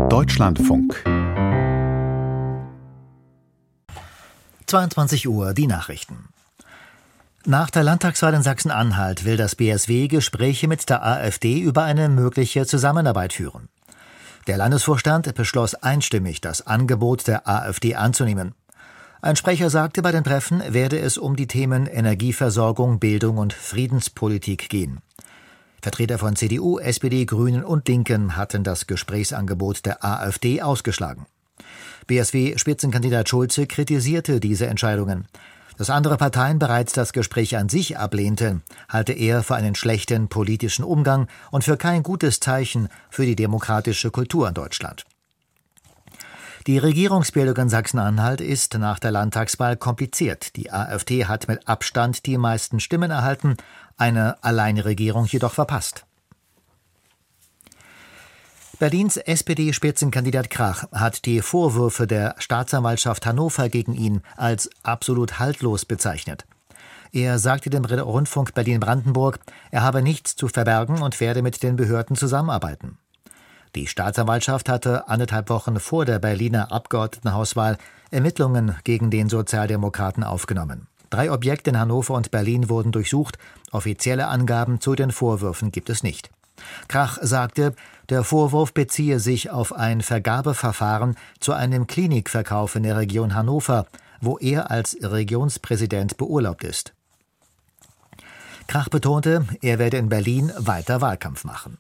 Deutschlandfunk. 22 Uhr, die Nachrichten. Nach der Landtagswahl in Sachsen-Anhalt will das BSW Gespräche mit der AfD über eine mögliche Zusammenarbeit führen. Der Landesvorstand beschloss einstimmig, das Angebot der AfD anzunehmen. Ein Sprecher sagte, bei den Treffen werde es um die Themen Energieversorgung, Bildung und Friedenspolitik gehen. Vertreter von CDU, SPD, Grünen und Linken hatten das Gesprächsangebot der AfD ausgeschlagen. BSW-Spitzenkandidat Schulze kritisierte diese Entscheidungen. Dass andere Parteien bereits das Gespräch an sich ablehnten, halte er für einen schlechten politischen Umgang und für kein gutes Zeichen für die demokratische Kultur in Deutschland. Die Regierungsbildung in Sachsen-Anhalt ist nach der Landtagswahl kompliziert. Die AfD hat mit Abstand die meisten Stimmen erhalten, eine Alleinregierung jedoch verpasst. Berlins SPD-Spitzenkandidat Krach hat die Vorwürfe der Staatsanwaltschaft Hannover gegen ihn als absolut haltlos bezeichnet. Er sagte dem Rundfunk Berlin-Brandenburg, er habe nichts zu verbergen und werde mit den Behörden zusammenarbeiten. Die Staatsanwaltschaft hatte 1,5 Wochen vor der Berliner Abgeordnetenhauswahl Ermittlungen gegen den Sozialdemokraten aufgenommen. 3 Objekte in Hannover und Berlin wurden durchsucht. Offizielle Angaben zu den Vorwürfen gibt es nicht. Krach sagte, der Vorwurf beziehe sich auf ein Vergabeverfahren zu einem Klinikverkauf in der Region Hannover, wo er als Regionspräsident beurlaubt ist. Krach betonte, er werde in Berlin weiter Wahlkampf machen.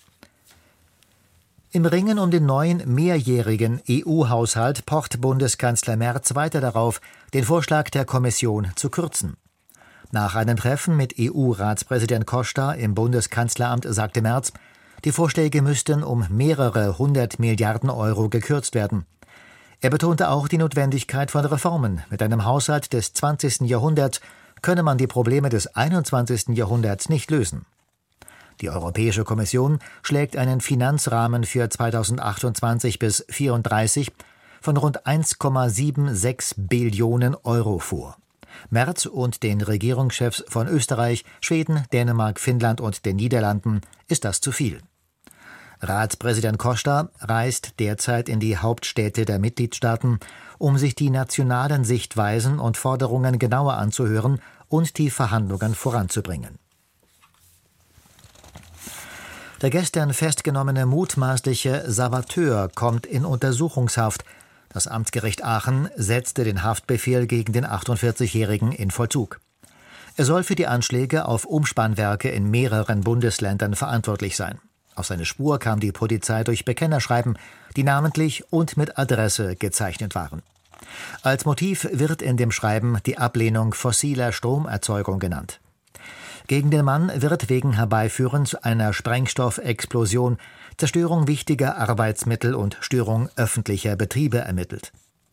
Im Ringen um den neuen mehrjährigen EU-Haushalt pocht Bundeskanzler Merz weiter darauf, den Vorschlag der Kommission zu kürzen. Nach einem Treffen mit EU-Ratspräsident Costa im Bundeskanzleramt sagte Merz, die Vorschläge müssten um mehrere 100 Milliarden Euro gekürzt werden. Er betonte auch die Notwendigkeit von Reformen. Mit einem Haushalt des 20. Jahrhunderts könne man die Probleme des 21. Jahrhunderts nicht lösen. Die Europäische Kommission schlägt einen Finanzrahmen für 2028 bis 2034 von rund 1,76 Billionen Euro vor. Merz und den Regierungschefs von Österreich, Schweden, Dänemark, Finnland und den Niederlanden ist das zu viel. Ratspräsident Costa reist derzeit in die Hauptstädte der Mitgliedstaaten, um sich die nationalen Sichtweisen und Forderungen genauer anzuhören und die Verhandlungen voranzubringen. Der gestern festgenommene mutmaßliche Saboteur kommt in Untersuchungshaft. Das Amtsgericht Aachen setzte den Haftbefehl gegen den 48-Jährigen in Vollzug. Er soll für die Anschläge auf Umspannwerke in mehreren Bundesländern verantwortlich sein. Auf seine Spur kam die Polizei durch Bekennerschreiben, die namentlich und mit Adresse gezeichnet waren. Als Motiv wird in dem Schreiben die Ablehnung fossiler Stromerzeugung genannt. Gegen den Mann wird wegen Herbeiführens einer Sprengstoffexplosion, Zerstörung wichtiger Arbeitsmittel und Störung öffentlicher Betriebe ermittelt.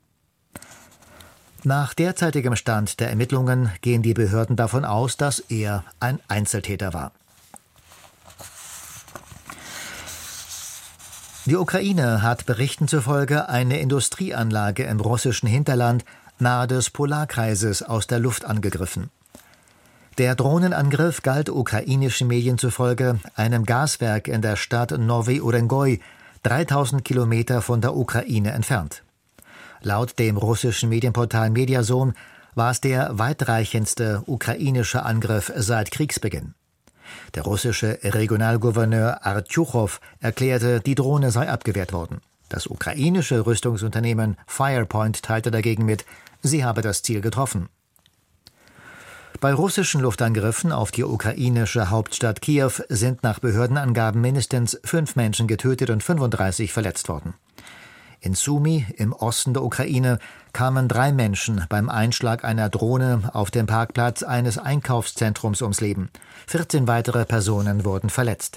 Nach derzeitigem Stand der Ermittlungen gehen die Behörden davon aus, dass er ein Einzeltäter war. Die Ukraine hat Berichten zufolge eine Industrieanlage im russischen Hinterland nahe des Polarkreises aus der Luft angegriffen. Der Drohnenangriff galt ukrainischen Medien zufolge einem Gaswerk in der Stadt Nowy Urengoy, 3000 Kilometer von der Ukraine entfernt. Laut dem russischen Medienportal Mediazone war es der weitreichendste ukrainische Angriff seit Kriegsbeginn. Der russische Regionalgouverneur Artjuchow erklärte, die Drohne sei abgewehrt worden. Das ukrainische Rüstungsunternehmen Firepoint teilte dagegen mit, sie habe das Ziel getroffen. Bei russischen Luftangriffen auf die ukrainische Hauptstadt Kiew sind nach Behördenangaben mindestens 5 Menschen getötet und 35 verletzt worden. In Sumy, im Osten der Ukraine, kamen 3 Menschen beim Einschlag einer Drohne auf dem Parkplatz eines Einkaufszentrums ums Leben. 14 weitere Personen wurden verletzt.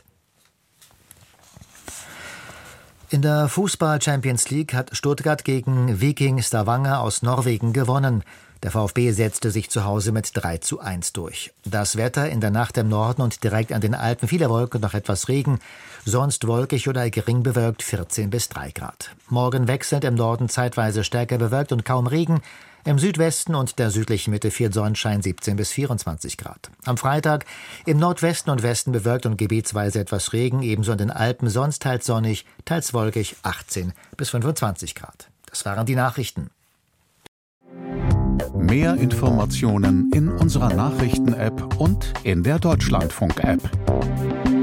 In der Fußball-Champions League hat Stuttgart gegen Viking Stavanger aus Norwegen gewonnen. Der VfB setzte sich zu Hause mit 3:1 durch. Das Wetter in der Nacht im Norden und direkt an den Alpen, viele Wolken, noch etwas Regen, sonst wolkig oder gering bewölkt, 14 bis 3 Grad. Morgen wechselnd im Norden zeitweise stärker bewölkt und kaum Regen, im Südwesten und der südlichen Mitte viel Sonnenschein, 17 bis 24 Grad. Am Freitag im Nordwesten und Westen bewölkt und gebietsweise etwas Regen, ebenso in den Alpen, sonst teils sonnig, teils wolkig, 18 bis 25 Grad. Das waren die Nachrichten. Mehr Informationen in unserer Nachrichten-App und in der Deutschlandfunk-App.